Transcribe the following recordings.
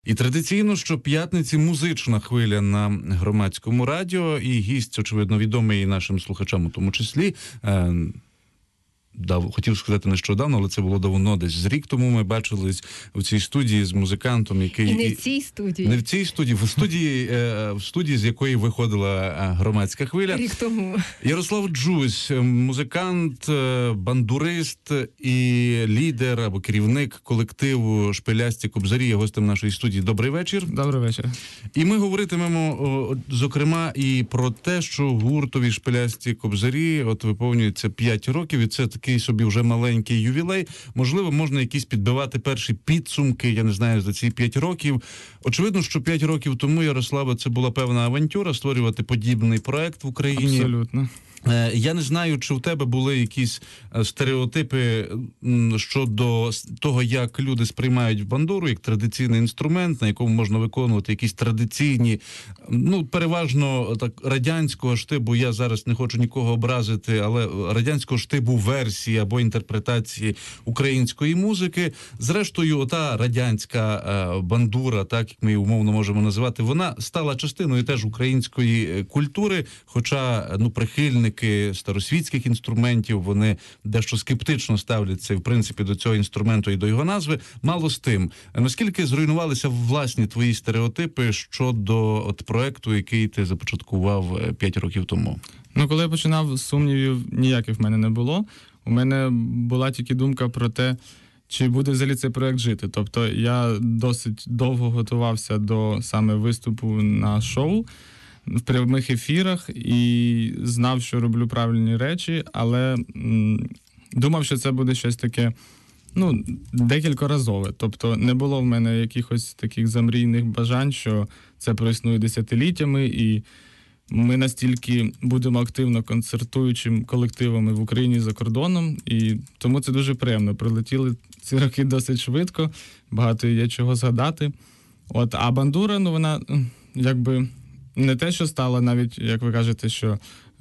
І традиційно щоп'ятниці музична хвиля на Громадському радіо, і гість, очевидно, відомий і нашим слухачам у тому числі. Хотів сказати нещодавно, але це було давно, десь з рік тому ми бачились в цій студії з музикантом, який... І не в цій студії. Не в цій студії, в студії, з якої виходила Громадська хвиля. Рік тому. Ярослав Джусь, музикант, бандурист і лідер або керівник колективу «Шпилясті Кобзарі» є гостем нашої студії. Добрий вечір. Добрий вечір. І ми говоритимемо, зокрема, і про те, що гуртові «Шпилясті Кобзарі» от виповнюється 5 років, і це такий собі вже маленький ювілей. Можливо, можна якісь підбивати перші підсумки, я не знаю, за ці 5 років. Очевидно, що 5 років тому, Ярославе, це була певна авантюра створювати подібний проект в Україні. Абсолютно. Я не знаю, чи в тебе були якісь стереотипи щодо того, як люди сприймають бандуру як традиційний інструмент, на якому можна виконувати якісь традиційні, переважно так радянського штибу, я зараз не хочу нікого образити, але радянського штибу версії або інтерпретації української музики. Зрештою, ота радянська бандура, так як ми її умовно можемо називати, вона стала частиною теж української культури, хоча, прихильники старосвітських інструментів, вони дещо скептично ставляться, в принципі, до цього інструменту і до його назви. Мало з тим. Наскільки зруйнувалися власні твої стереотипи щодо проекту, який ти започаткував 5 років тому? Коли я починав, сумнівів ніяких в мене не було. У мене була тільки думка про те, чи буде взагалі цей проект жити. Тобто я досить довго готувався до саме виступу на шоу, в прямих ефірах, і знав, що роблю правильні речі, але думав, що це буде щось таке, декількоразове. Тобто не було в мене якихось таких замрійних бажань, що це проіснує десятиліттями, і ми настільки будемо активно концертуючим колективами в Україні і за кордоном, і тому це дуже приємно. Прилетіли ці роки досить швидко, багато є чого згадати. А бандура, вона якби не те, що стала навіть, як ви кажете, що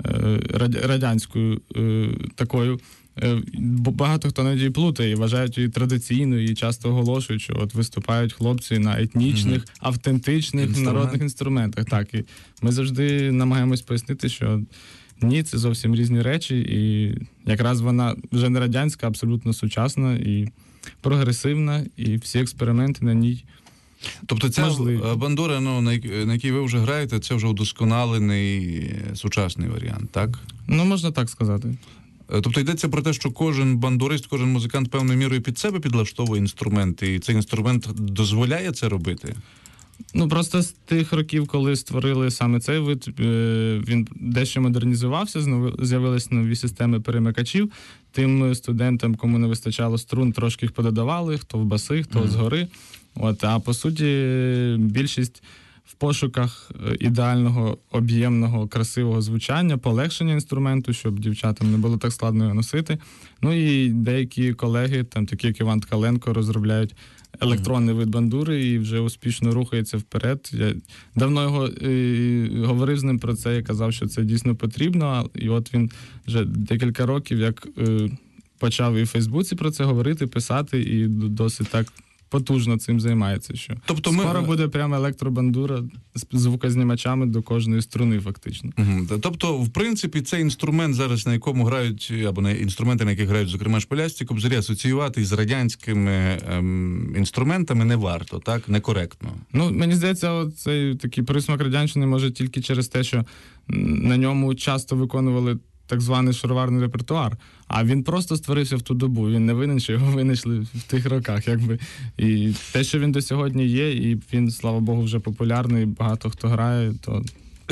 радянською такою. Багато хто навіть її плутає, вважають її традиційною і часто оголошують, що виступають хлопці на етнічних, автентичних народних інструментах. Так, і ми завжди намагаємось пояснити, що ні, це зовсім різні речі, і якраз вона вже не радянська, абсолютно сучасна і прогресивна, і всі експерименти на ній. Тобто ця бандура, на якій ви вже граєте, це вже удосконалений сучасний варіант, так? Можна так сказати. Тобто йдеться про те, що кожен бандурист, кожен музикант певною мірою під себе підлаштовує інструменти, і цей інструмент дозволяє це робити? Просто з тих років, коли створили саме цей вид, він дещо модернізувався, з'явились нові системи перемикачів. Тим студентам, кому не вистачало струн, трошки їх пододавали, хто в баси, хто згори. А по суті, більшість в пошуках ідеального, об'ємного, красивого звучання, полегшення інструменту, щоб дівчатам не було так складно його носити. І деякі колеги, такі як Іван Ткаленко, розробляють електронний вид бандури і вже успішно рухається вперед. Я давно говорив з ним про це і казав, що це дійсно потрібно. І він вже декілька років як почав і в Фейсбуці про це говорити, писати, і досить так потужно цим займається. Тобто скоро буде прямо електробандура з звукознімачами до кожної струни, фактично. Тобто, в принципі, цей інструмент зараз, на якому грають, або на інструменти, на яких грають, зокрема, шпилясті Кобзарі, асоціювати з радянськими інструментами не варто, так? Некоректно. Мені здається, цей такий присмак радянщини може тільки через те, що на ньому часто виконували так званий шароварний репертуар, а він просто створився в ту добу, він не винен, що його винайшли в тих роках, якби. І те, що він до сьогодні є, і він, слава Богу, вже популярний, багато хто грає, то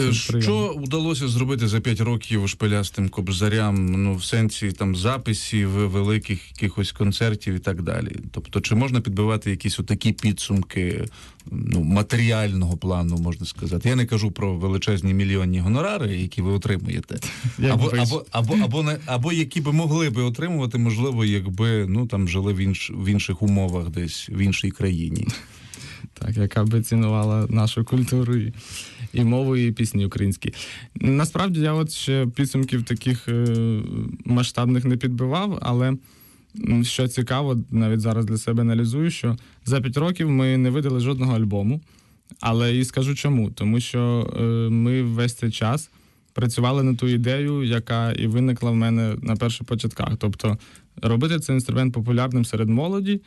що вдалося зробити за 5 років шпилястим Кобзарям, в сенсі записів, великих якихось концертів і так далі? Тобто, чи можна підбивати якісь отакі підсумки матеріального плану, можна сказати? Я не кажу про величезні мільйонні гонорари, які ви отримуєте, або які би могли би отримувати, можливо, якби жили в інших умовах десь, в іншій країні. Так, яка би цінувала нашу культуру і мову, і пісні українські. Насправді, я ще підсумків таких масштабних не підбивав, але що цікаво, навіть зараз для себе аналізую, що за 5 років ми не видали жодного альбому. Але і скажу чому. Тому що ми весь цей час працювали на ту ідею, яка і виникла в мене на перших початках. Тобто робити цей інструмент популярним серед молоді,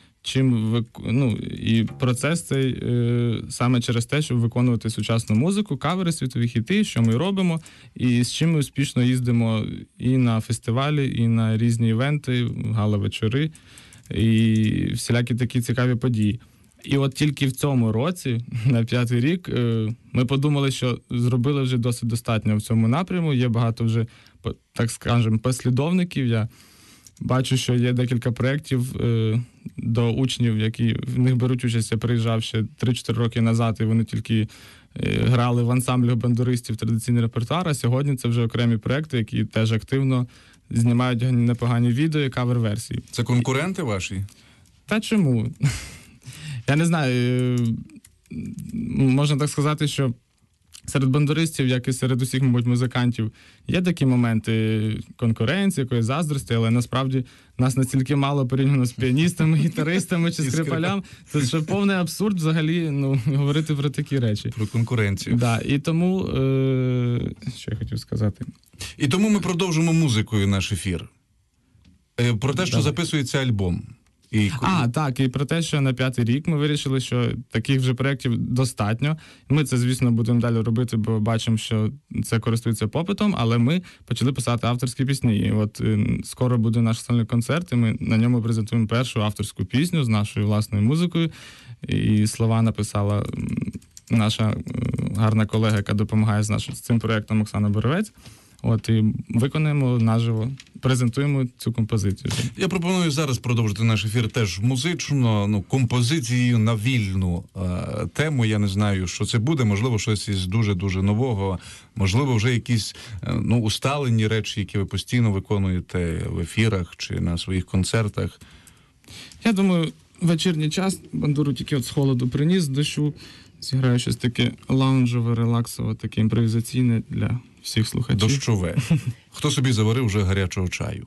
і процес цей саме через те, щоб виконувати сучасну музику, кавери, світові хіти, що ми робимо, і з чим ми успішно їздимо і на фестивалі, і на різні івенти, гала-вечори, і всілякі такі цікаві події. І от тільки в цьому році, на 5-й рік, ми подумали, що зробили вже досить достатньо в цьому напряму. Є багато вже, так скажемо, послідовників. Я бачу, що є декілька проєктів до учнів, які в них беруть участь. Я приїжджав ще 3-4 роки назад, і вони тільки грали в ансамблях бандуристів традиційний репертуар, а сьогодні це вже окремі проєкти, які теж активно знімають непогані відео і кавер-версії. Це конкуренти ваші? Та чому? Я не знаю, можна так сказати, що серед бандуристів, як і серед усіх, мабуть, музикантів, є такі моменти конкуренції, якоїсь заздрості, але насправді нас настільки мало порівняно з піаністами, гітаристами чи скрипалями, це що повний абсурд взагалі говорити про такі речі. Про конкуренцію. Да, і тому, що я хотів сказати? І тому ми продовжимо музикою наш ефір. Про те, що записується альбом. Так, і про те, що на 5-й рік ми вирішили, що таких вже проєктів достатньо. Ми це, звісно, будемо далі робити, бо бачимо, що це користується попитом, але ми почали писати авторські пісні. І от скоро буде наш сольний концерт, і ми на ньому презентуємо першу авторську пісню з нашою власною музикою. І слова написала наша гарна колега, яка допомагає з цим проєктом, Оксана Боровець. От, і виконаємо наживо, презентуємо цю композицію. Я пропоную зараз продовжити наш ефір теж музично, композицією на вільну тему. Я не знаю, що це буде, можливо, щось із дуже-дуже нового, можливо, вже якісь усталені речі, які ви постійно виконуєте в ефірах чи на своїх концертах. Я думаю, вечірній час бандуру тільки от з холоду приніс, з дощу, зіграю щось таке лаунжове, релаксове, таке імпровізаційне для всіх слухачів. Дощове. Хто собі заварив вже гарячого чаю?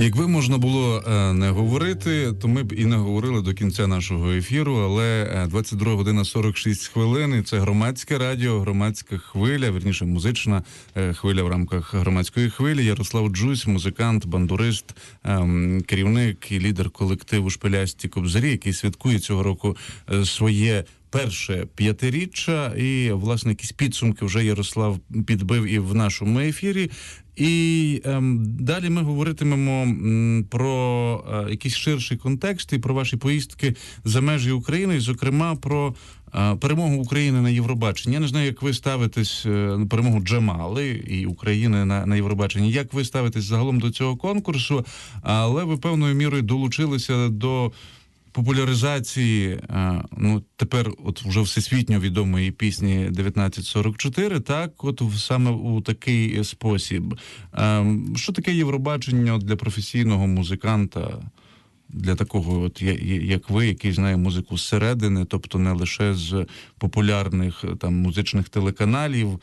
Якби можна було не говорити, то ми б і не говорили до кінця нашого ефіру, але 22 година 46 хвилин, і це громадське радіо, громадська хвиля, вірніше музична хвиля в рамках громадської хвилі. Ярослав Джусь, музикант, бандурист, керівник і лідер колективу «Шпилясті кобзарі», який святкує цього року своє перше 5-річчя, і, власне, якісь підсумки вже Ярослав підбив і в нашому ефірі. І далі ми говоритимемо про якийсь ширший контекст і про ваші поїздки за межі України, і, зокрема, про перемогу України на Євробаченні. Я не знаю, як ви ставитесь на перемогу Джамали і України на Євробаченні. Як ви ставитесь загалом до цього конкурсу? Але ви певною мірою долучилися до популяризації, тепер от вже всесвітньо відомої пісні 1944, так, от саме у такий спосіб. Що таке Євробачення для професійного музиканта, для такого, от як ви, який знає музику зсередини, тобто не лише з популярних там музичних телеканалів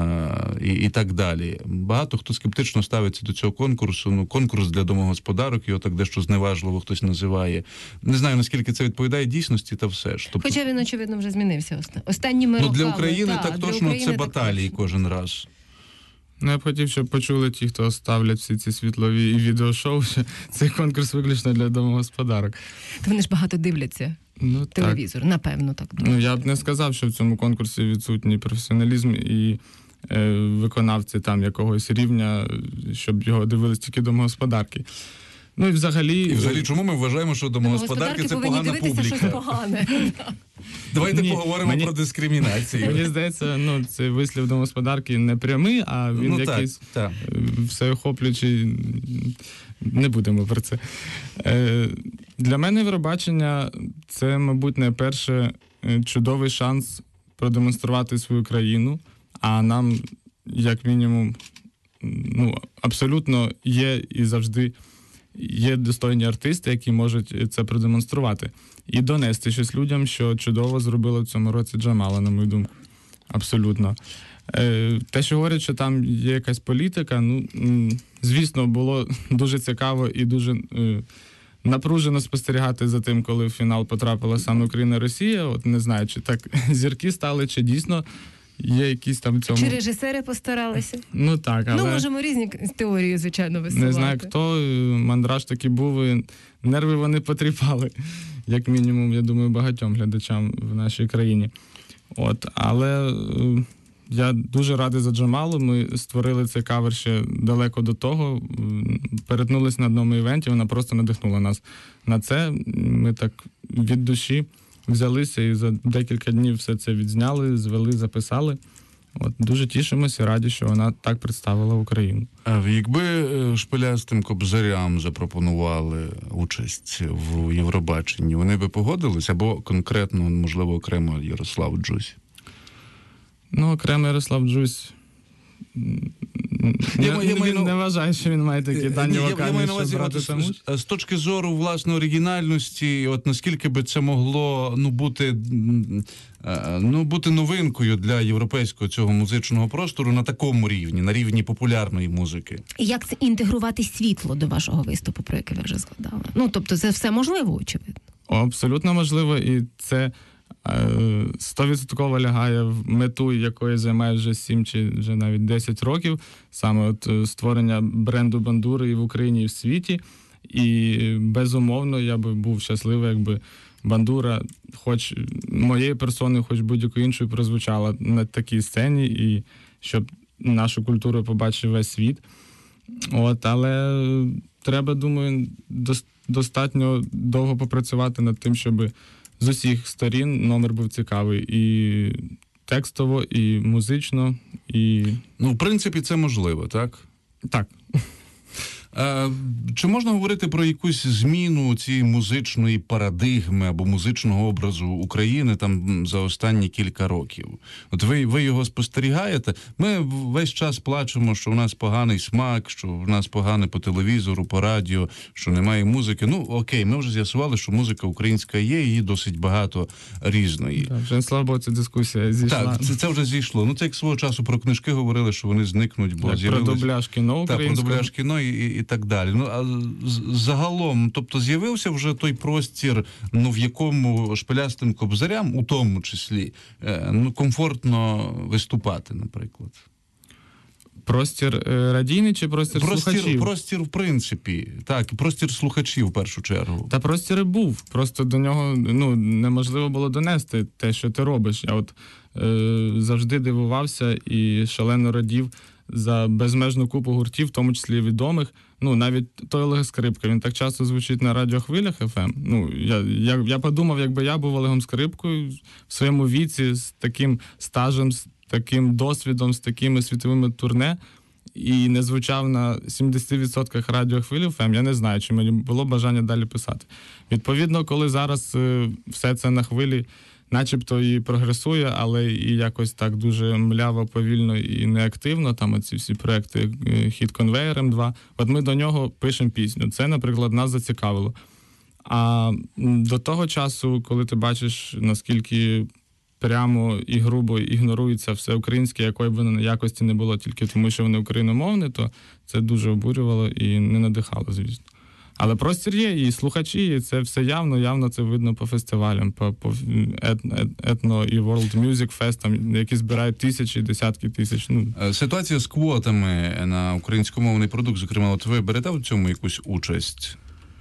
і так далі. Багато хто скептично ставиться до цього конкурсу. Конкурс для домогосподарок, його так дещо зневажливо хтось називає. Не знаю, наскільки це відповідає дійсності, та все ж. Хоча він, очевидно, вже змінився останніми роками. Для України так точно це баталії кожен раз. Я б хотів, щоб почули ті, хто ставлять всі ці світлові і відеошоу, що цей конкурс виключно для домогосподарок. Та вони ж багато дивляться телевізор, напевно, так. Я б не сказав, що в цьому конкурсі відсутній професіоналізм і виконавці там якогось рівня, щоб його дивились тільки домогосподарки. І взагалі, чому ми вважаємо, що домогосподарки – це погана публіка? Щось погане. Давайте поговоримо про дискримінацію. Мені здається, цей вислів домогосподарки не прямий, а він якийсь всеохоплюючий. Не будемо про це. Для мене Євробачення – це, мабуть, найперше чудовий шанс продемонструвати свою країну, а нам, як мінімум, абсолютно є і завжди є достойні артисти, які можуть це продемонструвати. І донести щось людям, що чудово зробила в цьому році Джамала, на мою думку. Абсолютно. Те, що говорять, що там є якась політика, звісно, було дуже цікаво і дуже напружено спостерігати за тим, коли в фінал потрапила саме Україна і Росія. От не знаю, чи так зірки стали, чи дійсно є якісь там цьому... Чи режисери постаралися? Так, але... можемо різні теорії, звичайно, висувати. Не знаю, хто. Мандраж такий був, і нерви вони потріпали. Як мінімум, я думаю, багатьом глядачам в нашій країні. Але я дуже радий за Джамалу. Ми створили цей кавер ще далеко до того. Перетнулись на одному івенті, вона просто надихнула нас на це. Ми так від душі взялися і за декілька днів все це відзняли, звели, записали. Дуже тішимося і раді, що вона так представила Україну. Якби шпилястим кобзарям запропонували участь в Євробаченні, вони би погодились? Або конкретно, можливо, окремо Ярослав Джусь? Окремо Ярослав Джусь... не вважаю, що він має такі дані вокальні, щоб брати там участь. З точки зору, власне, оригінальності, наскільки би це могло бути новинкою для європейського цього музичного простору на такому рівні, на рівні популярної музики? І як це інтегрувати світло до вашого виступу, про який ви вже згадали? Тобто це все можливо, очевидно? Абсолютно можливо, і це 100% лягає в мету, якою займає вже 7 чи вже навіть 10 років, саме створення бренду бандури і в Україні, і в світі. І безумовно я би був щасливий, якби бандура, хоч моєї персони, хоч будь-якої іншої, прозвучала на такій сцені, і щоб нашу культуру побачив весь світ. Але треба, думаю, достатньо довго попрацювати над тим, щоб з усіх сторін номер був цікавий. І текстово, і музично, і... В принципі, це можливо, так? Так. Чи можна говорити про якусь зміну цієї музичної парадигми або музичного образу України там за останні кілька років? Ви його спостерігаєте? Ми весь час плачемо, що в нас поганий смак, що в нас погане по телевізору, по радіо, що немає музики. Окей, ми вже з'ясували, що музика українська є, її досить багато різної. Вже, слава Богу, ця дискусія зійшла. Так, це вже зійшло. Це як свого часу про книжки говорили, що вони зникнуть, бо про дубляж кіно українського. Так, про дубляж кіно і так далі. Ну, а загалом, тобто з'явився вже той простір, ну, в якому шпилястим кобзарям, у тому числі, ну, комфортно виступати, наприклад. Простір радійний чи простір слухачів? Простір, в принципі, так, і простір слухачів в першу чергу. Та простір і був. Просто до нього неможливо було донести те, що ти робиш. Я от завжди дивувався і шалено радів за безмежну купу гуртів, в тому числі відомих. Ну, навіть той Олег Скрипка, він так часто звучить на радіохвилях FM. Ну, я подумав, якби я був Олегом Скрипкою в своєму віці, з таким стажем, з таким досвідом, з такими світовими турне, і не звучав на 70% радіохвилів FM, я не знаю, чи мені було бажання далі писати. Відповідно, коли зараз все це на хвилі начебто і прогресує, але і якось так дуже мляво, повільно і неактивно, там оці всі проекти «Хіт Конвейер М2», от ми до нього пишемо пісню. Це, наприклад, нас зацікавило. А до того часу, коли ти бачиш, наскільки прямо і грубо ігнорується все українське, якої б воно якості не було, тільки тому, що вони україномовні, то це дуже обурювало і не надихало, звісно. Але простір є, і слухачі, і це все явно це видно по фестивалям, по етно і World Music Fest, які збирають тисячі, десятки тисяч. Ситуація з квотами на українськомовний продукт, зокрема, от ви берете в цьому якусь участь?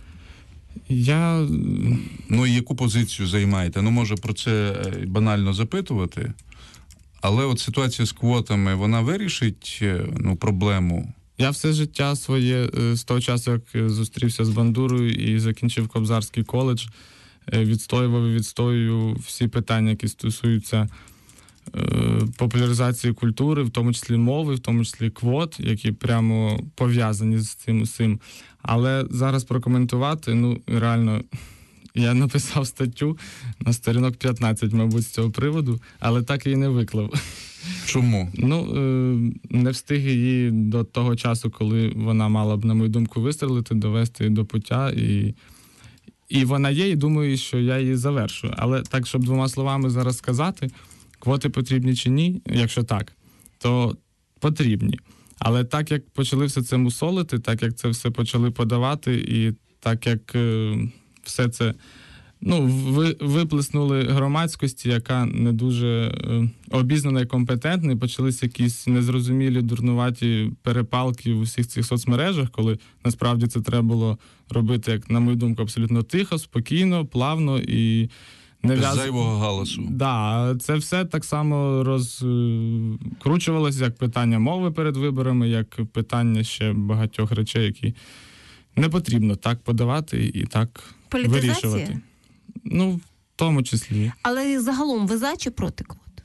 Ну, і яку позицію займаєте? Ну, може, про це банально запитувати, але от ситуація з квотами, вона вирішить, ну, проблему? Я все життя своє, з того часу, як зустрівся з Бандурою і закінчив Кобзарський коледж, відстоював і відстоюю всі питання, які стосуються популяризації культури, в тому числі мови, в тому числі квот, які прямо пов'язані з цим усім. Але зараз прокоментувати, ну, реально, я написав статтю на сторінок 15, мабуть, з цього приводу, але так її не виклав. Чому? Ну, не встиг її до того часу, коли вона мала б, на мою думку, вистрелити, довести до пуття. І вона є, і думаю, що я її завершу. Але так, щоб двома словами зараз сказати, квоти потрібні чи ні, якщо так, то потрібні. Але так, як почали все це мусолити, так, як це все почали подавати, і так, як все це виплеснули громадськості, яка не дуже обізнана і компетентна, і почалися якісь незрозумілі, дурнуваті перепалки в усіх цих соцмережах, коли насправді це треба було робити, як, на мою думку, абсолютно тихо, спокійно, плавно і без зайвого галасу. Да, це все так само розкручувалося, як питання мови перед виборами, як питання ще багатьох речей, які не потрібно так подавати і так вирішувати. Ну, в тому числі. Але загалом ви за чи проти квот?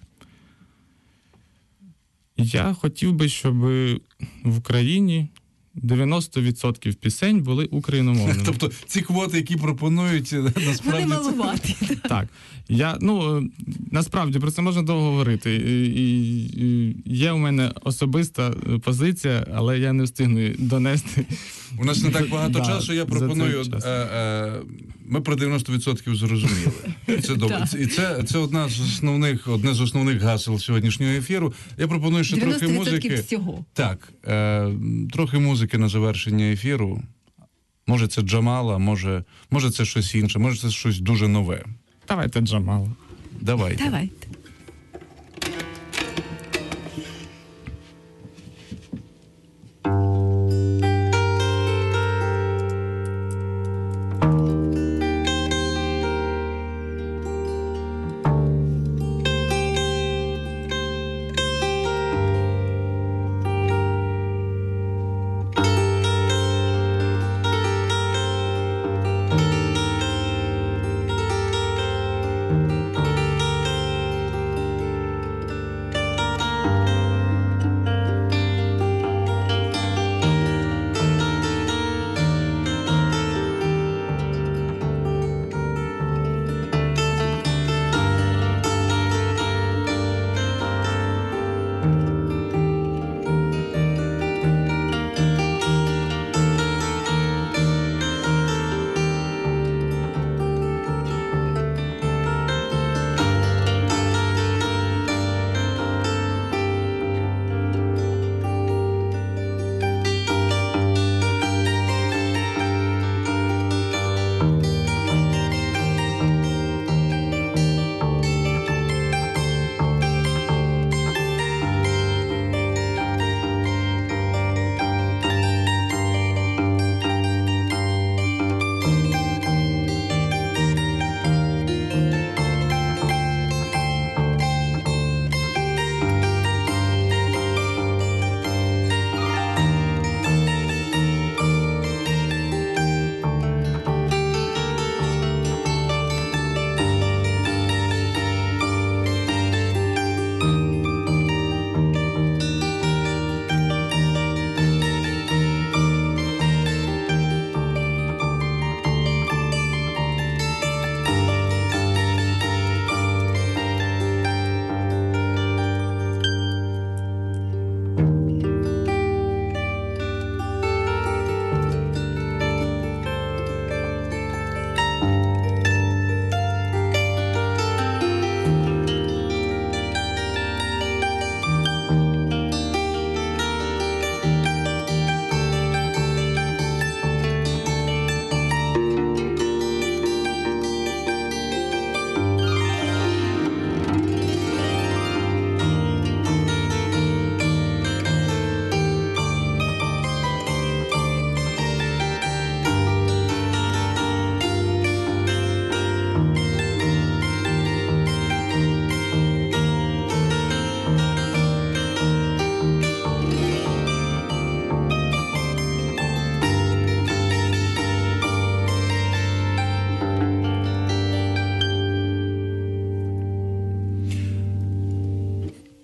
Я хотів би, щоб в Україні 90% пісень були україномовними. Тобто ці квоти, які пропонують, насправді... Вони малуваті. Так. Насправді, про це можна довго говорити. І є у мене особиста позиція, але я не встигну донести. У нас не так багато часу, я пропоную... Ми про 90% зрозуміли. Це добре. І це одне з основних гасел сьогоднішнього ефіру. Я пропоную ще трохи музики. 90% всього. Так. Трохи музики на завершення ефіру. Може це Джамала, може це щось інше, може це щось дуже нове. Давайте Джамала. Давайте.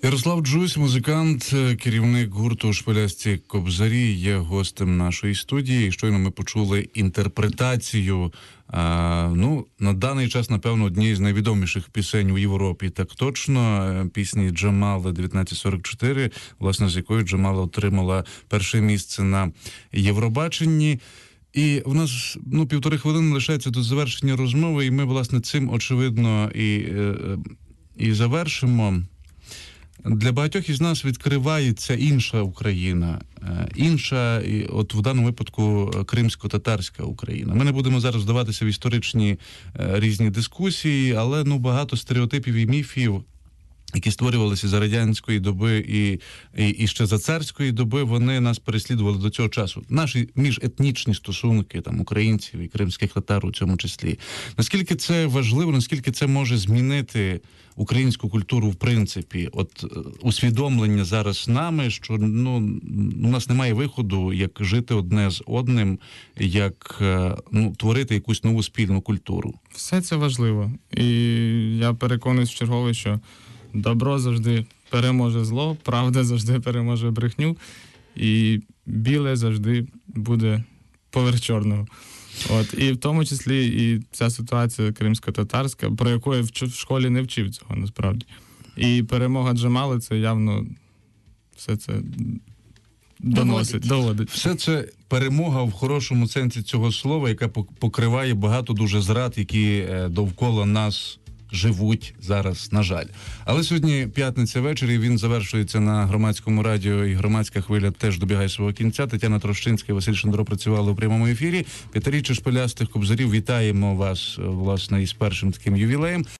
Ярослав Джусь, музикант, керівник гурту «Шпилясті кобзарі», є гостем нашої студії. Щойно ми почули інтерпретацію, на даний час, напевно, однієї з найвідоміших пісень у Європі. Так точно, пісні Джамали 1944, власне, з якою Джамала отримала перше місце на Євробаченні. І в нас, 1,5 хвилини лишається до завершення розмови, і ми, власне, цим, очевидно, і завершимо. Для багатьох із нас відкривається інша Україна, інша, от в даному випадку, кримсько-татарська Україна. Ми не будемо зараз вдаватися в історичні різні дискусії, але багато стереотипів і міфів, які створювалися за радянської доби і ще за царської доби, вони нас переслідували до цього часу. Наші міжетнічні стосунки, українців і кримських татар у цьому числі. Наскільки це важливо, наскільки це може змінити українську культуру в принципі? От усвідомлення зараз нами, що у нас немає виходу, як жити одне з одним, як творити якусь нову спільну культуру. Все це важливо. І я переконуюсь вчергове, що добро завжди переможе зло, правда завжди переможе брехню, і біле завжди буде поверх чорного. І в тому числі і ця ситуація кримсько-татарська, про яку я в школі не вчив цього насправді. І перемога Джамали, це явно все це доводить. Все це перемога в хорошому сенсі цього слова, яка покриває багато дуже зрад, які довкола нас живуть зараз, на жаль. Але сьогодні п'ятниця ввечері, він завершується на Громадському радіо, і Громадська хвиля теж добігає свого кінця. Тетяна Трощинська і Василь Шандро працювали у прямому ефірі. П'ятиріччя Шпилястих кобзарів, вітаємо вас, власне, із першим таким ювілеєм.